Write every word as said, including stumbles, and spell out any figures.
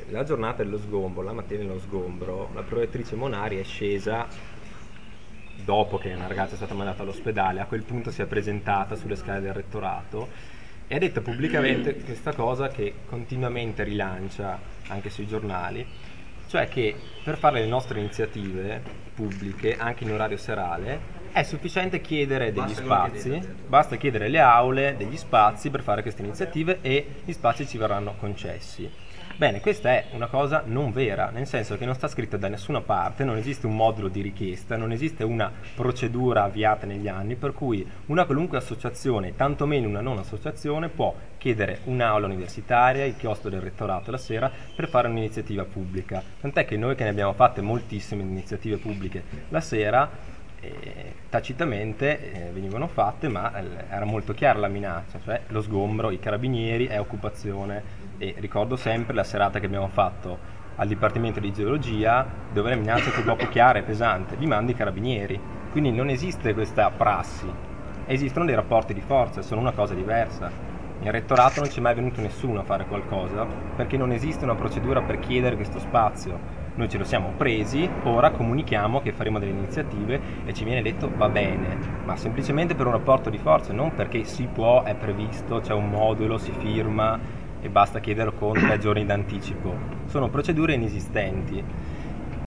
la giornata dello sgombro, la mattina dello sgombro, la prorettrice Monari è scesa dopo che una ragazza è stata mandata all'ospedale. A quel punto si è presentata sulle scale del rettorato e ha detto pubblicamente questa cosa che continuamente rilancia anche sui giornali, cioè che per fare le nostre iniziative pubbliche, anche in orario serale, è sufficiente chiedere degli spazi, basta chiedere le aule, degli spazi per fare queste iniziative e gli spazi ci verranno concessi. Bene, questa è una cosa non vera, nel senso che non sta scritto da nessuna parte, non esiste un modulo di richiesta, non esiste una procedura avviata negli anni per cui una qualunque associazione, tantomeno una non associazione, può chiedere un'aula universitaria, il chiostro del rettorato la sera per fare un'iniziativa pubblica. Tant'è che noi che ne abbiamo fatte moltissime iniziative pubbliche la sera, eh, tacitamente eh, venivano fatte, ma eh, era molto chiara la minaccia, cioè lo sgombro, i carabinieri, è occupazione. E ricordo sempre la serata che abbiamo fatto al Dipartimento di Geologia, dove la minaccia fu proprio chiara e pesante: vi mando i carabinieri. Quindi non esiste questa prassi, esistono dei rapporti di forza, sono una cosa diversa. In rettorato non c'è mai venuto nessuno a fare qualcosa perché non esiste una procedura per chiedere questo spazio. Noi ce lo siamo presi, ora comunichiamo che faremo delle iniziative e ci viene detto va bene, ma semplicemente per un rapporto di forza, non perché si può, è previsto, c'è un modulo, si firma e basta chiederlo con tre giorni d'anticipo. Sono procedure inesistenti.